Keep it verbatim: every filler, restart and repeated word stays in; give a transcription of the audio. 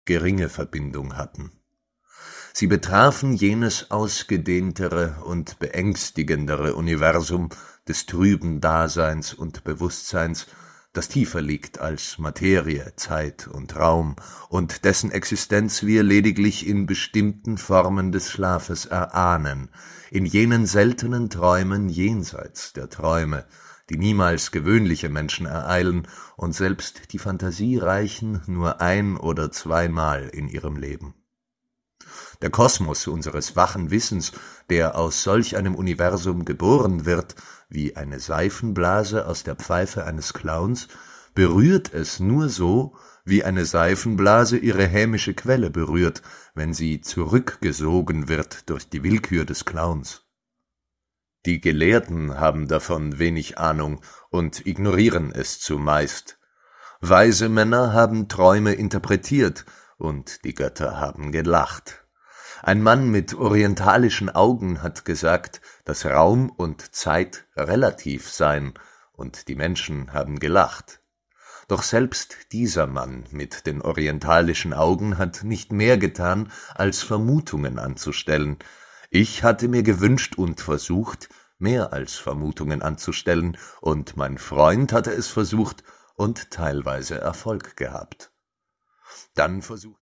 geringe Verbindung hatten. Sie betrafen jenes ausgedehntere und beängstigendere Universum des trüben Daseins und Bewusstseins, das tiefer liegt als Materie, Zeit und Raum und dessen Existenz wir lediglich in bestimmten Formen des Schlafes erahnen, in jenen seltenen Träumen jenseits der Träume, die niemals gewöhnliche Menschen ereilen und selbst die Fantasiereichen nur ein- oder zweimal in ihrem Leben. Der Kosmos unseres wachen Wissens, der aus solch einem Universum geboren wird, wie eine Seifenblase aus der Pfeife eines Clowns, berührt es nur so, wie eine Seifenblase ihre hämische Quelle berührt, wenn sie zurückgesogen wird durch die Willkür des Clowns. Die Gelehrten haben davon wenig Ahnung und ignorieren es zumeist. Weise Männer haben Träume interpretiert, und die Götter haben gelacht. Ein Mann mit orientalischen Augen hat gesagt, dass Raum und Zeit relativ seien, und die Menschen haben gelacht. Doch selbst dieser Mann mit den orientalischen Augen hat nicht mehr getan, als Vermutungen anzustellen. Ich hatte mir gewünscht und versucht, mehr als Vermutungen anzustellen, und mein Freund hatte es versucht und teilweise Erfolg gehabt. Dann versucht